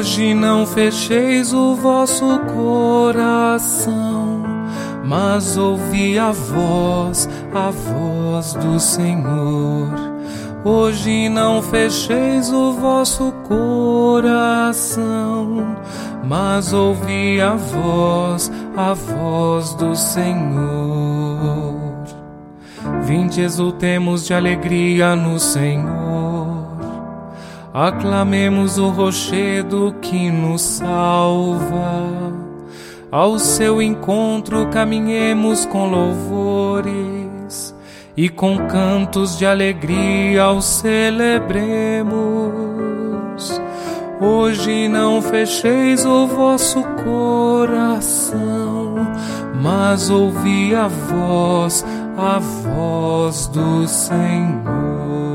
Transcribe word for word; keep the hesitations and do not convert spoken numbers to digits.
Hoje não fecheis o vosso coração, mas ouvi a voz, a voz do Senhor. Hoje não fecheis o vosso coração, mas ouvi a voz, a voz do Senhor. Vinde, exultemos de alegria no Senhor, aclamemos o rochedo que nos salva. Ao seu encontro caminhemos com louvores, e com cantos de alegria o celebremos. Hoje não fecheis o vosso coração, mas ouvi a voz, a voz do Senhor.